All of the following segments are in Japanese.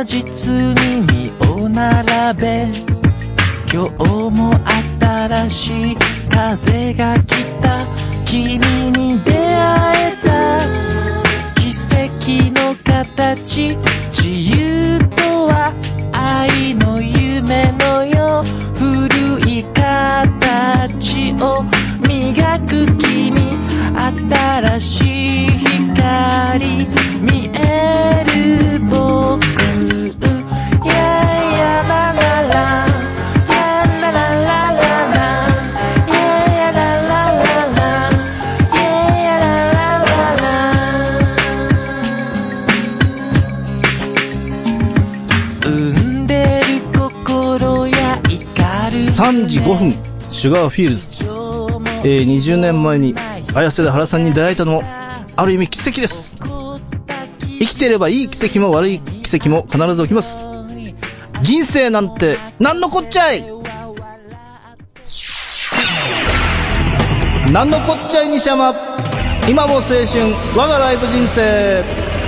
実に身を並べ、今日も新しい風が来た。君に出会えた奇跡の形、自由とは愛の夢のよう、古い形を磨く君、新しい光見える僕、ややららら 3時5分、シュガーフィールズ。20年前に綾瀬で原さんに出会えたのもある意味奇跡です。生きてればいい奇跡も悪い奇跡も必ず起きます。人生なんてなんのこっちゃい、なんのこっちゃい西山、今も青春我がライブ人生。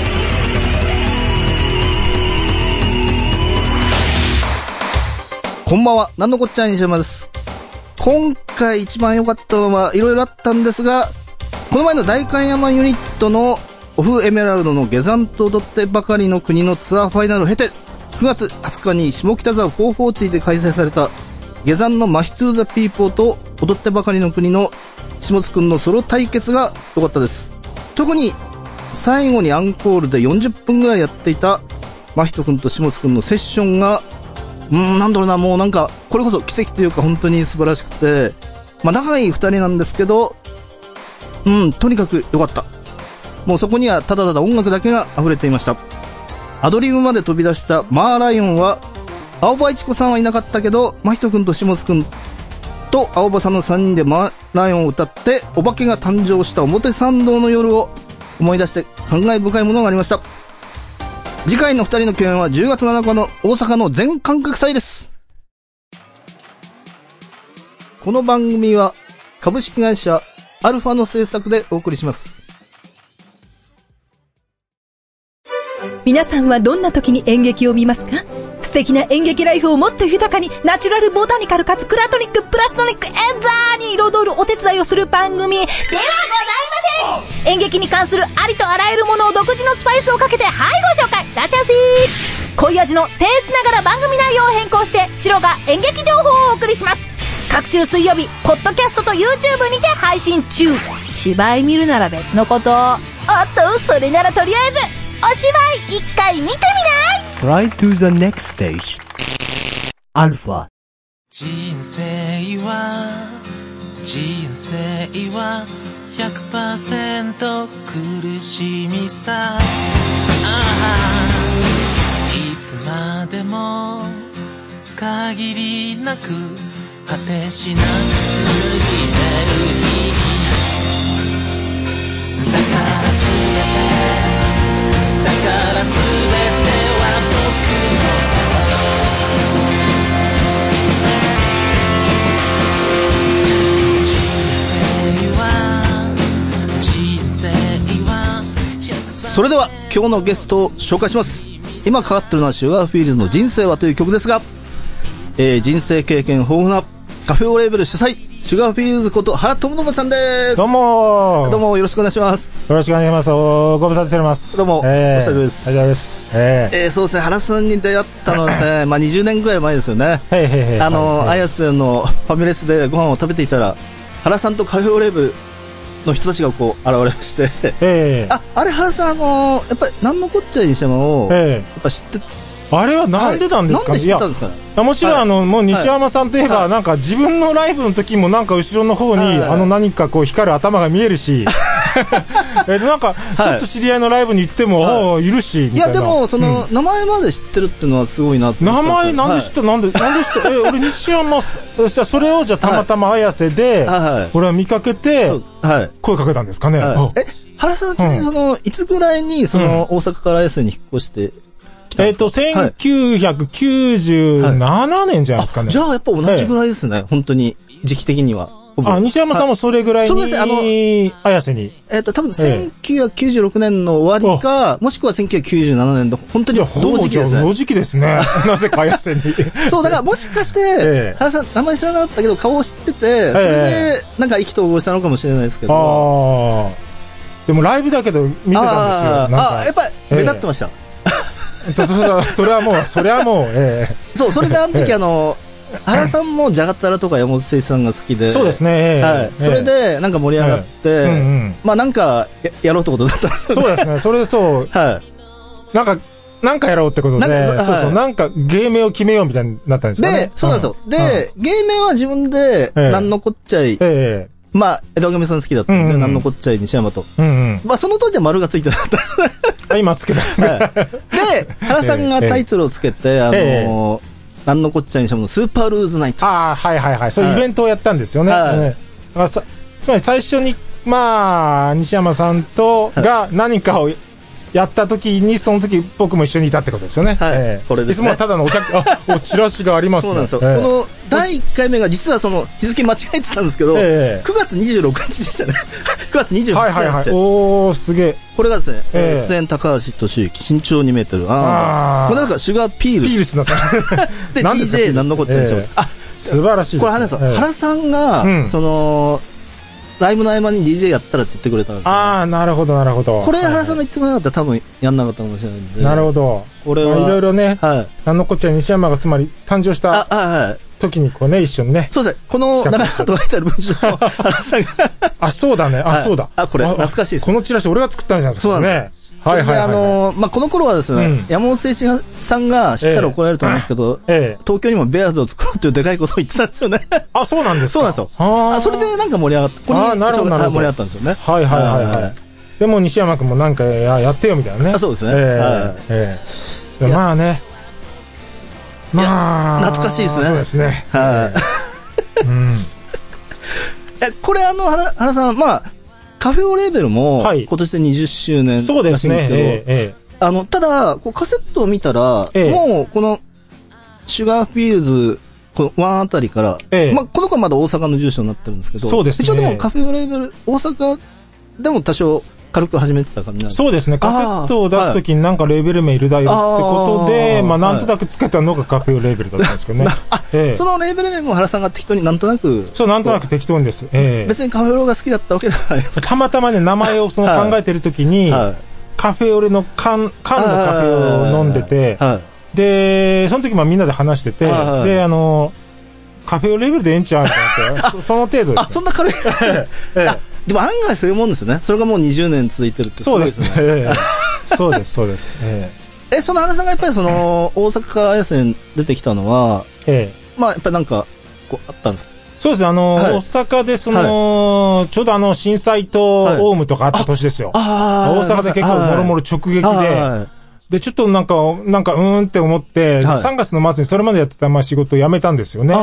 こんばんは、なんのこっちゃい西山です。今回一番良かったのはいろいろあったんですが、この前の代官山ユニットのオフエメラルドの下山と踊ってばかりの国のツアーファイナルを経て、9月20日に下北沢440で開催された下山のマヒトゥーザピーポーと踊ってばかりの国の下津くんのソロ対決が良かったです。特に最後にアンコールで40分ぐらいやっていたマヒトくんと下津くんのセッションがなんだろうな、もうなんかこれこそ奇跡というか本当に素晴らしくて、仲いい二人なんですけど、とにかく良かった。もうそこにはただただ音楽だけが溢れていました。アドリブまで飛び出したマーライオンは、青葉一子さんはいなかったけど、真人くんと下津くんと青葉さんの3人でマーライオンを歌って、お化けが誕生した表参道の夜を思い出して感慨深いものがありました。次回の2人の共演は10月7日の大阪の全感覚祭です。この番組は株式会社アルファの制作でお送りします。 皆さんはどんな時に演劇を見ますか？素敵な演劇ライフをもっと豊かに、ナチュラルボタニカルかつクラトニックプラストニックエンザーに彩るお手伝いをする番組ではございません。演劇に関するありとあらゆるものを独自のスパイスをかけてご紹介いらっしゃいませ。濃い味の僭越ながら番組内容を変更してシロが演劇情報をお送りします。各週水曜日ポッドキャストと YouTube にて配信中。芝居見るなら別のこと、それならとりあえずお芝居一回見てみない？ Try to the next stage. アルファ。 人生は 100% 苦しみさ。いつまでも限りなく果てしなく過ぎてる日。だからすべてはそれでは今日のゲストを紹介します。今かかってるのはシュガーフィールズの人生はという曲ですが、人生経験豊富なカフェオレーベル主催シュガーフィールズこと原智信さんです。 どうもよろしくお願いします。 よろしくお願いします。ご無沙汰しております。 どうも、お久しぶりです。 ありがとうございます。 そうですね、原さんに出会ったのはですね、20年くらい前ですよね。綾瀬のファミレスでご飯を食べていたら、原さんとカフェオレーベルの人たちがこう現れまして、あれ原さんやっぱり何のこっちゃいにしても、やっぱ知ってあれはなんでなんですかね。 なんで知ったんですかね。 いやもちろんもう西山さんといえば、なんか自分のライブの時もなんか後ろの方に、何かこう光る頭が見えるしなんかちょっと知り合いのライブに行っても、いるしみたいな。いやでもその、名前まで知ってるっていうのはすごいなと思って。 名前なんで知った、なんで知った俺西山それをじゃあたまたま綾瀬で、俺は見かけて、声かけたんですかね。 原さんはちなみにいつぐらいに大阪から綾瀬に引っ越して 1997年じゃないですかね。 じゃあやっぱ同じぐらいですね。本当に時期的にはほぶ。 あ、西山さんもそれぐらいに、 そうです綾瀬に。 多分1996年の終わりか、もしくは1997年の、本当に同時期ですね。 同時期ですね。なぜか綾瀬に。 そう、だからもしかして、原さん、名前知らなかったけど、顔を知ってて、それで、なんか意気投合したのかもしれないですけど。 でもライブだけど見てたんですよ。 やっぱり目立ってました。 それはもう、 そう、それであの時原さんもジャガタラとか山本誠一さんが好きで。 そうですね。 はい。それで、なんか盛り上がって、まあなんか、やろうってことだったんですよね。 そうですね。それでそう。はい。なんかやろうってことで、なんか芸名を決めようみたいになったんですよね。 で、そうなんですよ。で、芸名は自分で、なんのこっちゃい、まあ、江戸上さん好きだったんで、なんのこっちゃい西山と。まあ、その当時は丸がついてなかったです。 今つけた。 で、原さんがタイトルをつけて、なんのこっちゃい西山のスーパールーズナイト。 ああ、はいはいはい。そういうイベントをやったんですよね。つまり最初に、まあ、西山さんが何かをやった時に、その時僕も一緒にいたってことですよね。 はい。これですね。 いつもはただのチラシがありますね。 そうなんですよ。この第1回目が実は日付間違えてたんですけど、9月26日でしたね。9月28日。 はいはいはい。おー、すげえ。 これがですね、出演高橋俊之、身長2メートル。これなんかシュガーピール。 ピールスだった。 で、DJ なんのこっちゃいでしょう。 素晴らしいです。 これ原さんが、ライブの合間に DJ やったらって言ってくれたんですよ。 ああ、なるほど、なるほど。 これ原さんが言ってくれなかったら多分やんなかったかもしれないんで。 なるほど。 これは。 いろいろね、なんのこっちゃ西山がつまり誕生した時にこうね、一緒にね。 そうですね。この長々と書いてある文章を原さんが。 そうだね。そうだ。 これ懐かしいです。 このチラシ俺が作ったんじゃないですか。そうね。 はいはいはい。まあ、この頃はですね、山本誠一さんが知ったら怒られると思いますけど、東京にもベアーズを作ろうっていうでかいことを言ってたんですよね。 そうなんですか。 そうなんですよ。それでなんか盛り上がった。これ盛り上がったんですよね。 はいはいはいはい。でも西山君もなんかやってよみたいなね。 そうですね。 まあね。まあ。 懐かしいですね。 そうですね。 はい。これ原さん、まあ、カフェオレーベルも、今年で20周年らしいんですけど、ただ、カセットを見たら、もう、この、シュガーフィールズ、この1あたりから、まあ、この子はまだ大阪の住所になってるんですけど、 そうですね。 一応でもカフェオレーベル、大阪でも多少、軽く始めてた感じなんです。 そうですね。カセットを出すときになんかレーベル名いるだよってことで、まあなんとなくつけたのがカフェレーベルだったんですけどね。 そのレーベル名も原さんが適当になんとなく。 そう、なんとなく適当にです。 別にカフェオレが好きだったわけではないです。 たまたまね、名前を考えてるときに、カフェオレの缶のカフェを飲んでて、で、その時みんなで話してて、で、カフェオレーベルでええんちゃうみたいな。その程度です。 そんな軽い。でも案外そういうもんですね。それがもう20年続いてるってそうですね。そうです、そうです。 その原さんがやっぱり大阪から綾瀬に出てきたのは、まあやっぱりなんか、あったんですか？ そうですね、大阪でちょうど震災とオウムとかあった年ですよ。大阪で結構もろもろ直撃で、で、ちょっとなんかって思って、3月の末にそれまでやってた仕事を辞めたんですよね。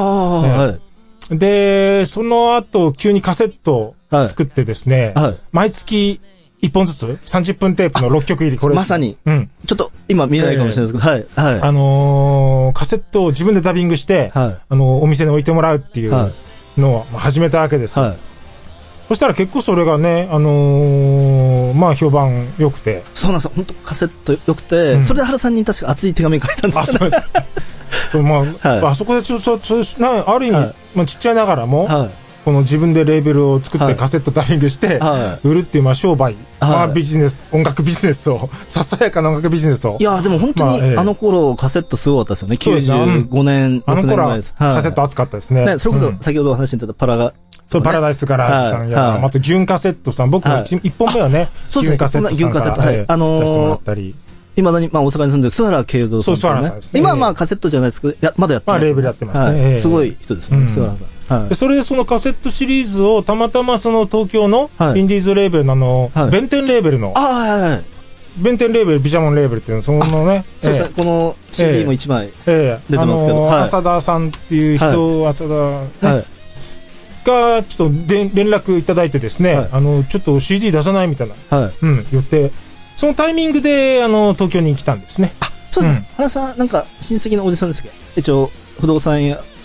で、その後、急にカセットを作ってですね、毎月1本ずつ、30分テープの6曲入り、これ。 まさに。ちょっと今見えないかもしれないですけど、はい。 カセットを自分でダビングして、お店に置いてもらうっていうのを始めたわけです。そしたら結構それがね、まあ評判良くて。 そうなんですよ。本当カセット良くて、それで原さんに確か熱い手紙書いたんですよね。そうです。 そう、まあ、あそこである意味、まあちっちゃいながらも、この自分でレーベルを作ってカセットダビングして、売るっていう、まあ商売、まあビジネス、音楽ビジネスを、ささやかな音楽ビジネスを。 いや、でも本当にあの頃カセットすごかったですよね。95年、 あの頃はカセット熱かったですね。 それこそ先ほどお話ししてたパラダイスガラージさんや、あとギュンカセットさん、僕も1本目はね、ギュンカセットさんから出してもらったり。 今だに、まあ大阪に住んでる諏訪慶三さん。 そう、諏訪さんですね。 今はまあカセットじゃないですけど、まだやってます。 まあレーベルやってますね。 すごい人ですね、諏訪さん。 それでそのカセットシリーズをたまたまその東京のインディーズレーベルの弁天レーベルの、弁天レーベル、ビジャモンレーベルっていうの、そのね、 そうですね、この CD も1枚出てますけど、 浅田さんっていう人、浅田がちょっと連絡いただいてですね、ちょっと CD 出さないみたいな、言って、そのタイミングで、東京に来たんですね。 そうですね。原さん、なんか、親戚のおじさんですけど、一応、不動産屋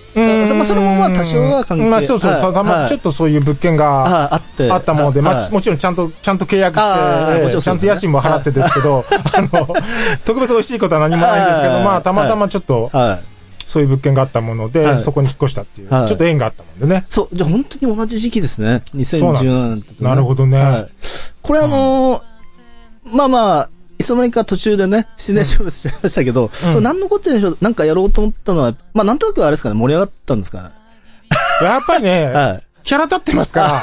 まあ、それもまあ多少は関係、 まあそうそう、 はい、 ちょっとそういう物件があったもので、まあもちろんちゃんと契約して、ちゃんと家賃も払ってですけど、特別美味しいことは何もないんですけど、まあたまたまちょっと、そういう物件があったもので、そこに引っ越したっていう、ちょっと縁があったもんでね。 そう、じゃあ本当に同じ時期ですね。2017年と、 なるほどね。 これまあまあ、いつの間にか途中でね、自然勝負しちゃいましたけど、何のこっちゃでしょう、なんかやろうと思ったのは、まあなんとなくあれですかね、盛り上がったんですかね。 やっぱりね、キャラ立ってますから、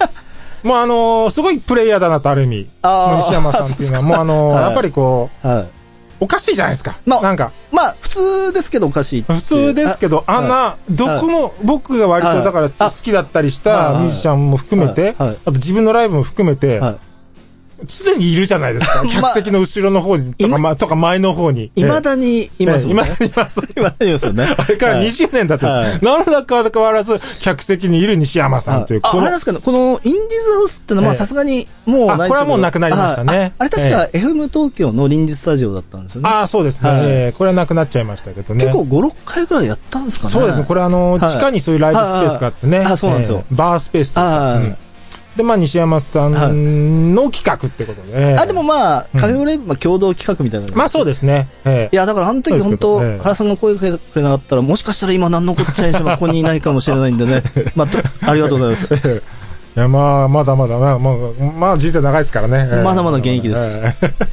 もうすごいプレイヤーだなとある意味。西山さんっていうのは、もうやっぱりこう、おかしいじゃないですか。なんか。 まあ、普通ですけどおかしい。 普通ですけど、どこの、僕が割とだから好きだったりしたミュージシャンも含めて、あと自分のライブも含めて、常にいるじゃないですか。客席の後ろの方にとか前の方に。 未だにいますよね。 未だにいます。 未だにいますよね。 あれから20年だってです。何らか変わらず客席にいる西山さんという。 あれですかね、このインディーズハウスってのはさすがにもうないですけど。 これはもうなくなりましたね。 あれ確か FM 東京の臨時スタジオだったんですよね。 ああ、そうですね。これはなくなっちゃいましたけどね。 結構5、6回ぐらいやったんですかね。 そうですね。これ地下にそういうライブスペースがあってね。 そうなんですよ。 バースペースとか。で、まあ、西山さんの企画ってことで。 でもまあ、カフェオレ共同企画みたいな。 まあそうですね。 いや、だからあの時本当、原さんが声かけてくれなかったら、もしかしたら今何のこっちゃいしここにいないかもしれないんでね。まあ、ありがとうございます。 いや、まあ、まだまだ、まあ人生長いですからね。 まだまだ現役です。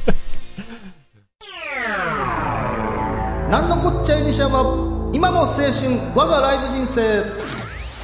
何のこっちゃい西山、今も青春、我がライブ人生。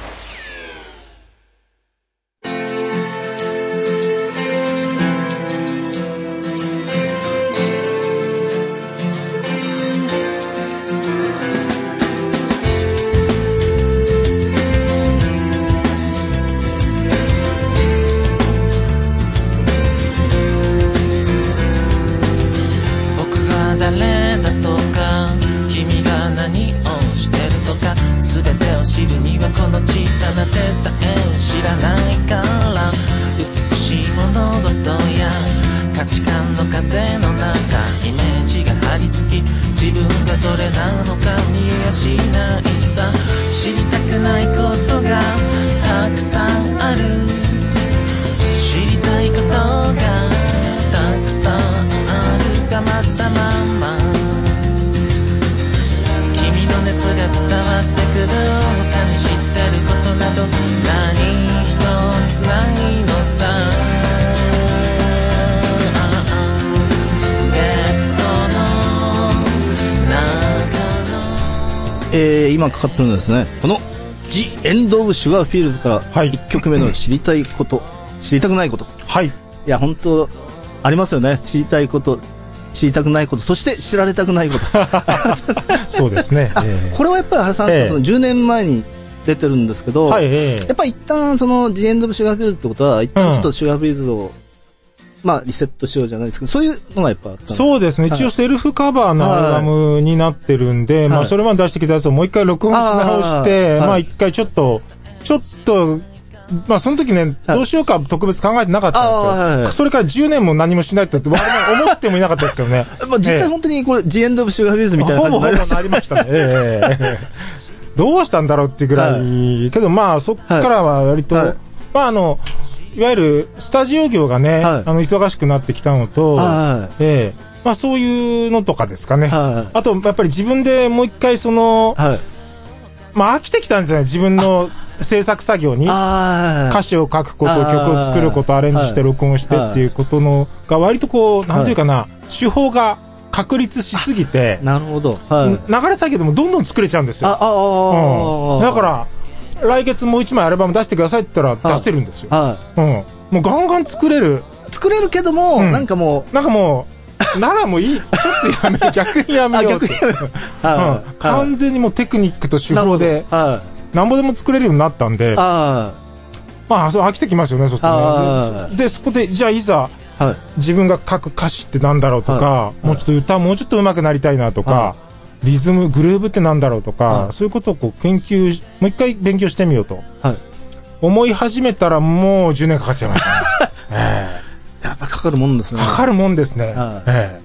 今かかってるのですね、この The End of Sugar Fields から1曲目の知りたいこと、知りたくないこと。はい。いや、本当ありますよね。知りたいこと、知りたくないこと、そして知られたくないこと。 そうですね。 これはやっぱり原さん、その10年前に出てるんですけど、やっぱり一旦その The End of Sugar Fields ってことは、一旦ちょっと Sugar Fields をまあ、リセットしようじゃないですけど、そういうのがやっぱあったんですか？ そうですね。一応セルフカバーのアルバムになってるんで、まあ、それまで出してきたやつをもう一回録音し直して、まあ、一回ちょっと、まあ、その時ね、どうしようか特別考えてなかったんですけど、それから10年も何もしないって思ってもいなかったですけどね。 まあ、実際本当にこれ、The End of Sugar Fields みたいな感じになりました。 ほぼなりましたね。どうしたんだろうっていうぐらい、けどまあ、そっからは割と、まあいわゆるスタジオ業がね、忙しくなってきたのと、まあそういうのとかですかね。あと、やっぱり自分でもう一回まあ飽きてきたんですよね、自分の制作作業に。歌詞を書くこと、曲を作ること、アレンジして録音してっていうことのが割とこう、なんていうかな、手法が確立しすぎて、 なるほど。 流れ作業でもどんどん作れちゃうんですよ。だから、来月もう一枚アルバム出してくださいって言ったら出せるんですよ。もうガンガン作れるけども、なんかもう、ならもういい。ちょっと逆にやめようって。完全にもうテクニックと手法で、なんぼでも作れるようになったんで、まあ、そう飽きてきますよね、そしてね。で、そこで、じゃあいざ、自分が書く歌詞ってなんだろうとか、もうちょっと歌もうちょっと上手くなりたいなとか、リズム、グルーブってなんだろうとか、そういうことをこう研究、もう一回勉強してみようと。思い始めたらもう10年かかっちゃいましたね。 やっぱかかるもんですね。 かかるもんですね。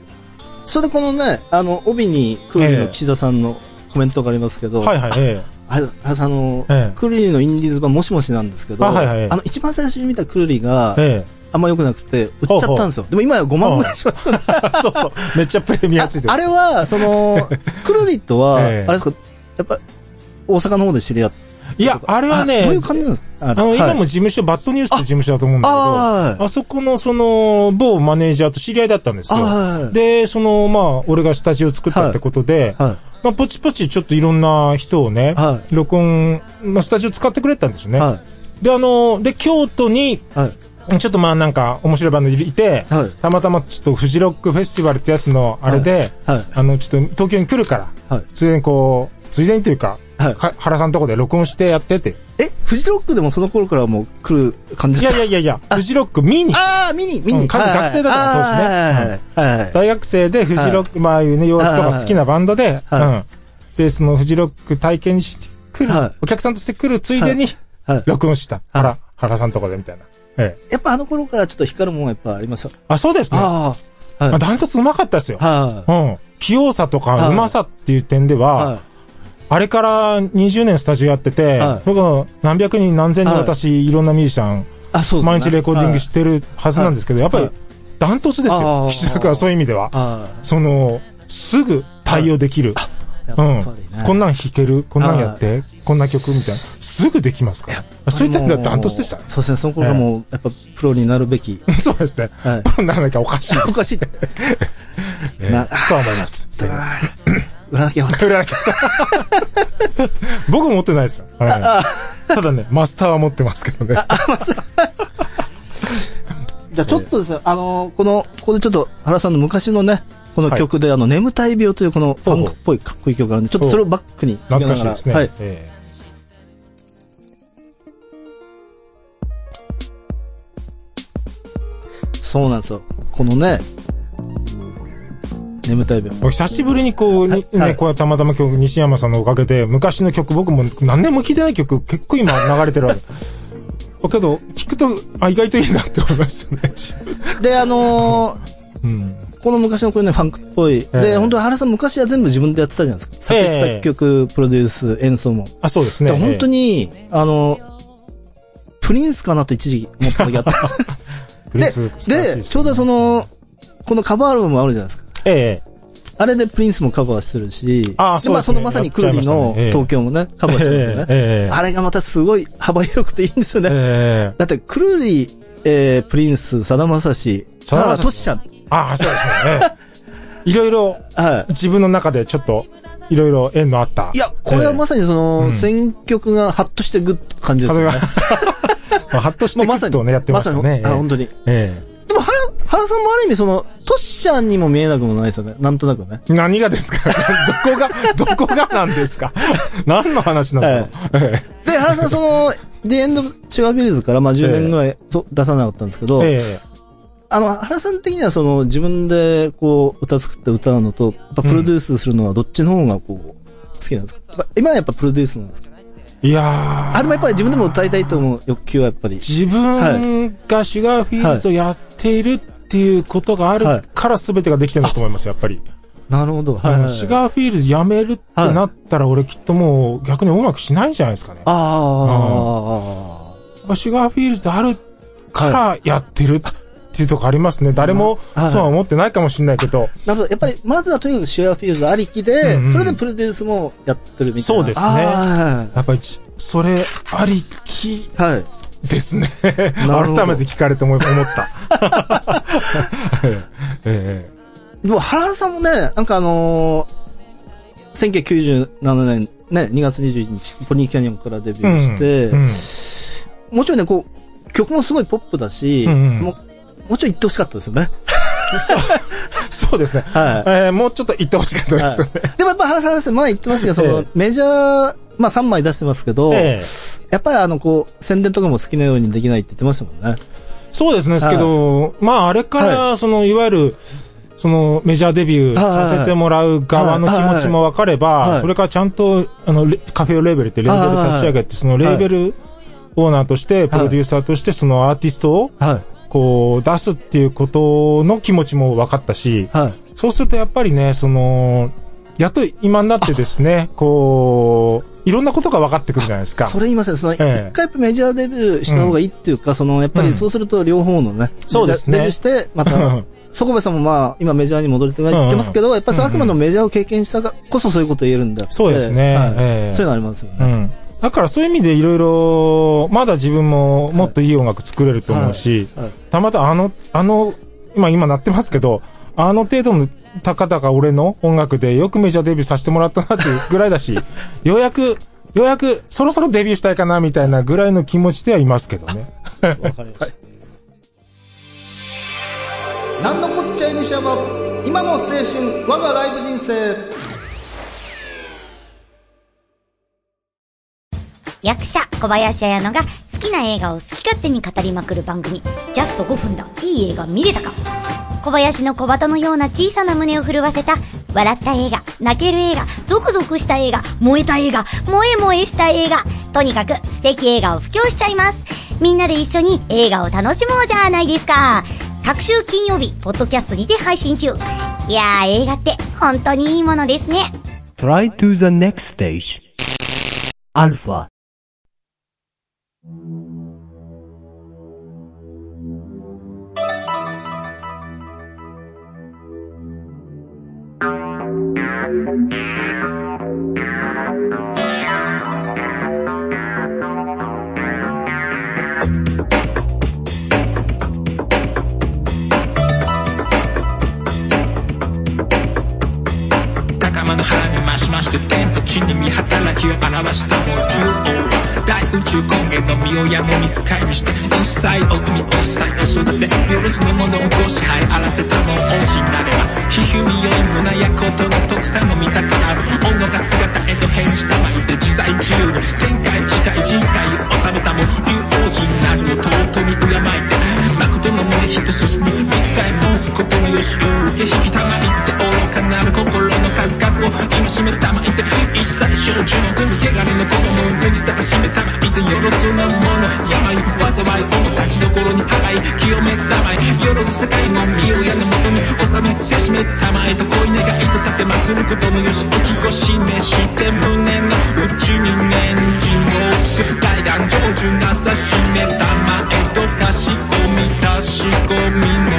それでこのね、帯に空気の岸田さんのコメントがありますけど、 原さん、 ええクルリのインディーズ版もしもしなんですけど、 はいはい、 一番最初に見たクルリが、あんま良くなくて、売っちゃったんですよ。でも今は5万ぐらいしますよね。 そうそう。めっちゃプレミアついてる。 あれは、クルリとは、あれですか、やっぱ、大阪の方で知り合って。 いや、あれはね、 どういう感じなんですか？ 今も事務所、バッドニュースって事務所だと思うんだけど、あそこの某マネージャーと知り合いだったんですよ。で、俺がスタジオを作ったってことで、ポチポチちょっといろんな人をね、録音、スタジオ使ってくれたんですよね。で、京都に、ちょっとなんか面白いバンドいて、たまたまちょっとフジロックフェスティバルってやつのあれで、ちょっと東京に来るから、ついでについでにというか、原さんのとこで録音してやってて。 フジロックでもその頃からもう来る感じですか？ いや、フジロックミニ。 ミニ。 学生だから当時ね。大学生でフジロック、ああいうね、洋楽とか好きなバンドで、で、そのフジロック体験に来る、お客さんとして来るついでに、録音した。原さんのとこでみたいな。 やっぱあの頃からちょっと光るもんやっぱありますよ。 そうですね。ダントツうまかったですよ。器用さとかうまさっていう点では、あれから20年スタジオやってて、何百人何千人私いろんなミュージシャン、毎日レコーディングしてるはずなんですけど、やっぱりダントツですよ。岸田君はそういう意味では。すぐ対応できる。こんなん弾ける、こんなんやって、こんな曲みたいな。すぐできますから。そういった意味ではダントツでしたね。 そうですね、その頃がもう、やっぱプロになるべき。 そうですね。プロにならなきゃおかしい。 おかしい。と思います。 売らなきゃ僕持ってないですよ。ただね、マスターは持ってますけどね。 じゃあちょっとですね、ここでちょっと原さんの昔のね、この曲で眠たい病というこのパンクっぽいかっこいい曲があるんで、ちょっとそれをバックに聴きながら。 懐かしいですね。はい。 そうなんですよ。このね、眠たい病。 久しぶりにこういうたまたま今日西山さんのおかげで、昔の曲、僕も何年も聴いてない曲、結構今流れてるわけ。けど、聞くと、意外といいなって思いますよね。 で、この昔のこれね、ファンクっぽい。で、本当に原さん昔は全部自分でやってたじゃないですか。作詞作曲、プロデュース、演奏も。 そうですね。 本当に、プリンスかなと一時思った時あったんです。で、ちょうどこのカバーアルバムもあるじゃないですか。あれでプリンスもカバーしてるし、まさにクルリの東京もね、カバーしてるんですよね。あれがまたすごい幅広くていいんですよね。だって、クルリ、プリンス、さだまさし、トシちゃん。 そうですね。いろいろ、自分の中でちょっと、いろいろ縁のあった。 いや、これはまさに選曲がハッとしてグッと感じですよね。 ハッとしてグッとね、やってましたね。 本当に。でも、原さんもある意味トシちゃんにも見えなくもないですよね。なんとなくね。 何がですかどこがなんですか何の話なので、原さんThe End of Sugar Fields から10年ぐらい出さなかったんですけど、原さん的には自分で歌作って歌うのと、プロデュースするのはどっちの方が好きなんですか？今はやっぱプロデュースなんですか？ いやー。 でもやっぱり自分でも歌いたいと思う欲求はやっぱり。 自分がシュガーフィールズをやっているっていうことがあるから全てができてるんだと思います、やっぱり。 なるほど。 シュガーフィールズやめるってなったら俺きっともう逆に音楽しないんじゃないですかね。シュガーフィールズであるからやってるっていうとこありますね。誰もそうは思ってないかもしれないけど。 なるほど。やっぱりまずはとにかくシュガーフィールズありきで、それでプロデュースもやってるみたいな。 そうですね。やっぱりそれありきですね。改めて聞かれて思った。 でも原さんもね、なんか1997年ね、2月21日、ポニーキャニオンからデビューして、もちろんね、曲もすごいポップだし、もうちょい言ってほしかったですよね。 そうですね。もうちょっと言ってほしかったですよね。 でもやっぱ原さんですね、前言ってましたけど、メジャー、3枚出してますけど、やっぱり宣伝とかも好きなようにできないって言ってましたもんね。 そうですね、ですけど、あれから、いわゆる、メジャーデビューさせてもらう側の気持ちも分かれば、それからちゃんと、カフェレーベルってレーベル立ち上げて、レーベルオーナーとして、プロデューサーとして、アーティストを、出すっていうことの気持ちも分かったし、そうするとやっぱりね、やっと今になってですね、 いろんなことが分かってくるじゃないですか。 それ言いますね。一回やっぱメジャーデビューした方がいいっていうか、やっぱりそうすると両方のね、 そうですね。 デビューして、また、底部さんもまあ、今メジャーに戻れて言ってますけど、やっぱりあくまでもメジャーを経験したからこそそういうことを言えるんだって。 そうですね。 そういうのありますよね。 だからそういう意味でいろいろ、まだ自分ももっといい音楽作れると思うし、たまたま今鳴ってますけど、程度のたかだか俺の音楽でよくメジャーデビューさせてもらったなっていうぐらいだし、ようやく、そろそろデビューしたいかなみたいなぐらいの気持ちではいますけどね。 わかりました。なんのこっちゃい西山、今の青春、我がライブ人生。 役者小林彩乃が好きな映画を好き勝手に語りまくる番組、ジャスト5分だ、いい映画見れたか。小林の小鳩のような小さな胸を震わせた笑った映画、泣ける映画、ゾクゾクした映画、燃えた映画、萌え萌えした映画、とにかく素敵映画を布教しちゃいます。みんなで一緒に映画を楽しもうじゃないですか。各週金曜日ポッドキャストにて配信中。いやー、映画って本当にいいものですね。 Try to the next stage. Alpha。 高間の腹に増しまして天と地に見働きを表したも竜王大宇宙根源の身をやも見つかいにして一切奥に一切を育てよろずのものをご支配あらせたの王子なればひふみよい胸やことの特産の見たから己が姿へと変じたまいて自在自由に天界地界人界を治めたも竜王子なるを尊に敬いて誠の胸一筋に見つかい申すことのよしを受け引きたまいて愚かなる心の数々を今しめたまいて一切少女の国汚れの子供を脱ぎ探しめたまいてよろずのもの病災いを立ちどころに払い清めたまいよろず世界の身を矢のもとに収めせしめたまえと恋願いと立て祭ることのよしおきこ示して胸の内に念じ申す大願成就なさしめたまえとかしこみ出しこみの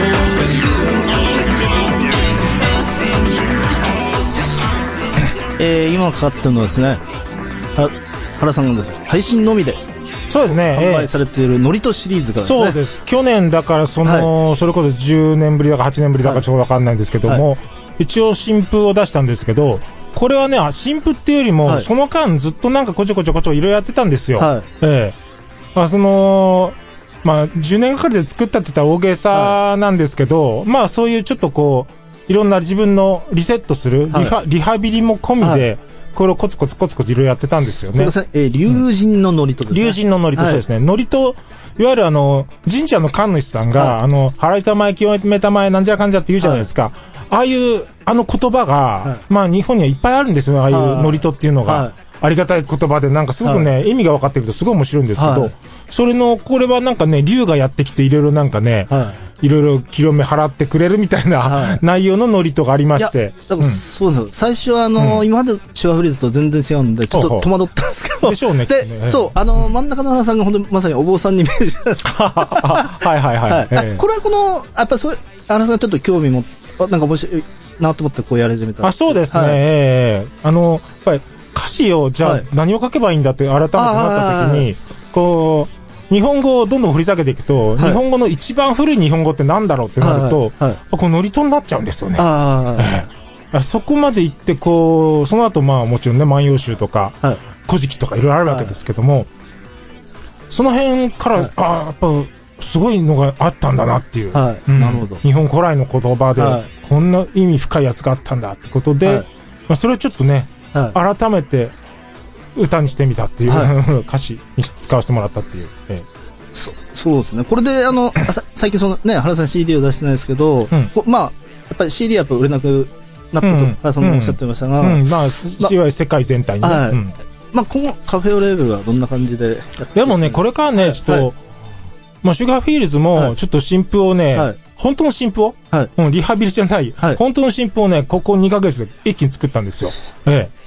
今かかってるのはですね、原さんがですね、配信のみでそうですね、 販売されているノリトシリーズからですね。 そうです。去年だからそれこそ10年ぶりだか8年ぶりだかちょっとわかんないんですけども、一応新譜を出したんですけど、これはね、新譜っていうよりも、その間ずっとなんかこちょこちょいろいろやってたんですよ。10年がかりで作ったって言ったら大げさなんですけど、まあそういうちょっといろんな自分のリセットする、リハビリも込みで、これをコツコツいろいろやってたんですよね。 龍神のノリトですね。 龍神のノリト、そうですね。ノリト、いわゆる神社の神主さんが、払いたまえ、清めたまえ、なんじゃかんじゃって言うじゃないですか。ああいう、言葉が、まあ日本にはいっぱいあるんですよ、ああいうノリトっていうのが。ありがたい言葉で、なんかすごくね、意味が分かってくるとすごい面白いんですけど、これはなんかね、龍がやってきていろいろなんかね、いろいろ清め払ってくれるみたいな、内容のノリとがありまして。 そうです。最初は今まで手話フリーズと全然違うんで、ちょっと戸惑ったんですけど。 でしょうね。 で、そう、真ん中の原さんが本当にまさにお坊さんにイメージしたんです。これはやっぱそういう、原さんがちょっと興味も、なんか面白いなと思ってやり始めた。 そうですね。やっぱり歌詞を、じゃあ何を書けばいいんだって改めてなった時に、日本語をどんどん掘り下げていくと、日本語の一番古い日本語ってなんだろうってなると、このノリトになっちゃうんですよね。そこまで行って、その後まあもちろんね、万葉集とか、古事記とかいろいろあるわけですけども、その辺から、やっぱ、すごいのがあったんだなっていう。 なるほど。 日本古来の言葉で、こんな意味深いやつがあったんだってことで、それをちょっとね、改めて歌にしてみたっていう、歌詞に使わせてもらったっていう。 そうですね。これで最近原さん CD を出してないですけど、まあ、やっぱり CD はやっぱ売れなくなったと、原さんもおっしゃってましたが、 まあ、世界全体にね。 まあ、今後、カフェオレーベルはどんな感じででもね、これからね、ちょっと、まあ、シュガーフィールズも、ちょっと新譜をね、本当の新譜を、リハビリじゃない、本当の新譜をね、ここ2ヶ月で一気に作ったんですよ。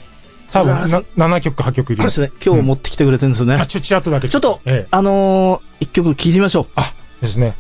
多分7曲か8曲入れますね。今日持ってきてくれてるんですよね。 ちらっとだけ。 ちょっと、一曲聴いてみましょう。 ですね。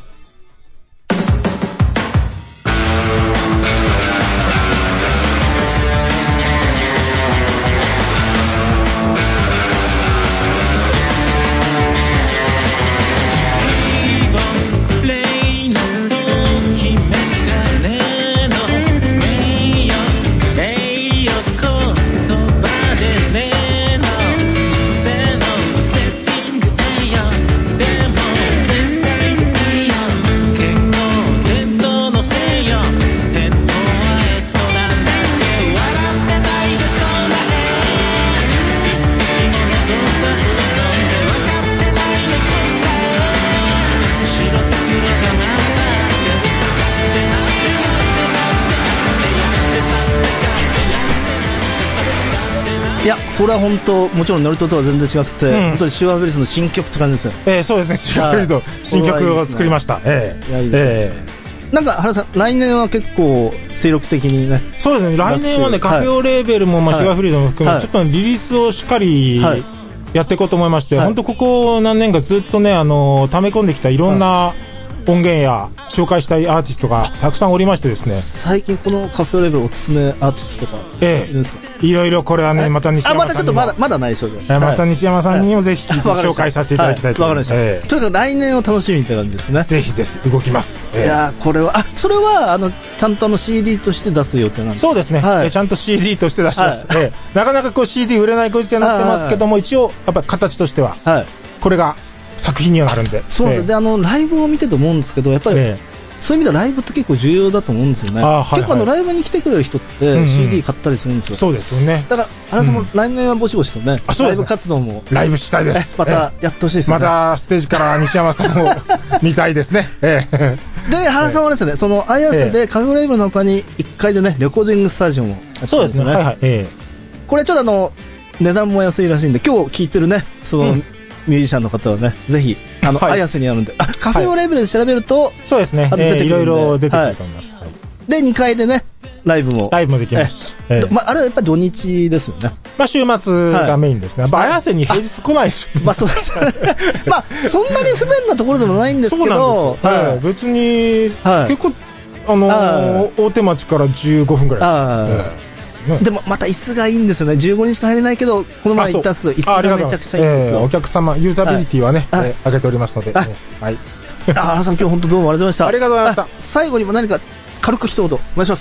いや、これは本当、もちろんノリトとは全然違くて、本当にシュガーベリーズの新曲って感じですよ。 そうですね、シュガーベリーズの新曲を作りました。 いや、いいですね。なんか、原さん、来年は結構、精力的にね。 そうですね、来年はね、カフェオレーベルも、シュガーベリーズも含め、ちょっとリリースをしっかり、やっていこうと思いまして、本当ここ何年かずっとね、溜め込んできたいろんな、音源や紹介したいアーティストがたくさんおりましてですね。 最近このカフェオレベルおすすめアーティストとかいるんですか？ いろいろこれはね、また西山さんにも。 またちょっとまだないでしょうね。 また西山さんにもぜひ紹介させていただきたいと思います。 わかりました。とにかく来年を楽しみって感じですね。 ぜひぜひ動きます。 いやこれは、それは、ちゃんとCD として出す予定なんですか？ そうですね。ちゃんと CD として出します。なかなかこう CD 売れないご時世になってますけども、一応、やっぱり形としては、これが、作品にはなるんで。 そうです。で、ライブを見てて思うんですけど、やっぱり、そういう意味ではライブって結構重要だと思うんですよね。結構ライブに来てくれる人って CD 買ったりするんですよ。 そうですよね。 だから、原さんも来年はぼちぼちとね、ライブ活動も。 ライブしたいです。 またやってほしいですね。 またステージから西山さんを見たいですね。で、 原さんはですね、そのアイアスでカフェライブの他に1階でね、レコーディングスタジオもやってるんですよね。 そうですね。 これちょっと値段も安いらしいんで、今日聴いてるね、その、ミュージシャンの方はね、ぜひ、アイアスにあるんで、カフェオレベルで調べると、 そうですね、いろいろ出てくると思います。 で、2階でね、ライブもできますし。 あれはやっぱり土日ですよね。 週末がメインですね。アイアスに平日来ないでしょ。 そうです。そんなに不便なところでもないんですけど、 別に、結構、大手町から15分くらいです。 でもまた椅子がいいんですよね。15人しか入れないけど、この前言ったんですけど、椅子がめちゃくちゃいいんですよ。 お客様、ユーザビリティはね、上げておりますので。はい。 原さん、今日本当どうもありがとうございました。 ありがとうございました。 最後にも何か軽く一言お願いします。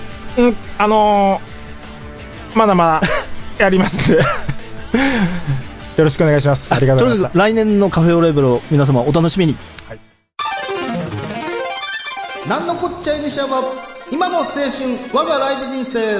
まだまだやりますんで。よろしくお願いします。ありがとうございました。 とにかく来年のカフェオレベルを皆様お楽しみに。なんのこっちゃい西山、今の青春、我がライブ人生。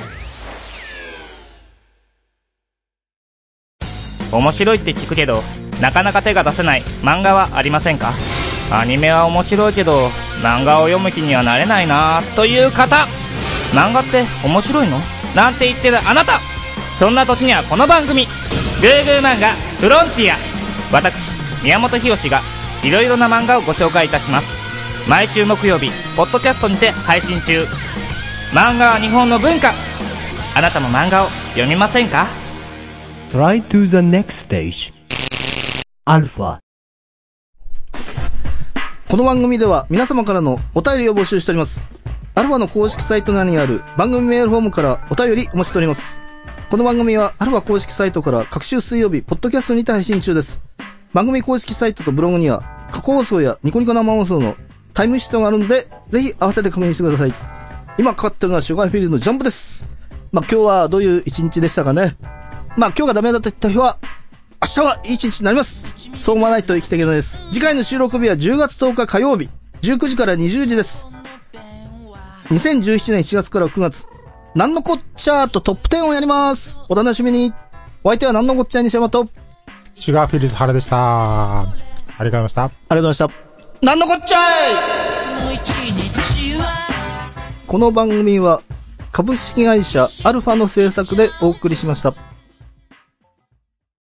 面白いって聞くけど、なかなか手が出せない漫画はありませんか？アニメは面白いけど、漫画を読む気にはなれないなという方、漫画って面白いの？なんて言ってるあなた、そんな時にはこの番組、グーグー漫画フロンティア。私、宮本浩がいろいろな漫画をご紹介いたします。毎週木曜日、ポッドキャストにて配信中。漫画は日本の文化。あなたも漫画を読みませんか？ Try to the next stage. Alpha。 この番組では皆様からのお便りを募集しております。アルファの公式サイト内にある番組メールフォームからお便りお待ちしております。この番組はアルファ公式サイトから各週水曜日、ポッドキャストにて配信中です。番組公式サイトとブログには過去放送やニコニコ生放送のタイムシートがあるんで、ぜひ合わせて確認してください。今かかってるのはシュガーフィールドのジャンプです。今日はどういう一日でしたかね。今日がダメだった日は、明日はいい一日になります。そう思わないと生きていけないです。次回の収録日は10月10日火曜日、19時から20時です。2017年7月から9月、なんのこっちゃーとトップ10をやります。お楽しみに。お相手はなんのこっちゃー西山と、 シュガーフィールズ原でした。ありがとうございました。 ありがとうございました。なんのこっちゃい。この番組は株式会社アルファの制作でお送りしました。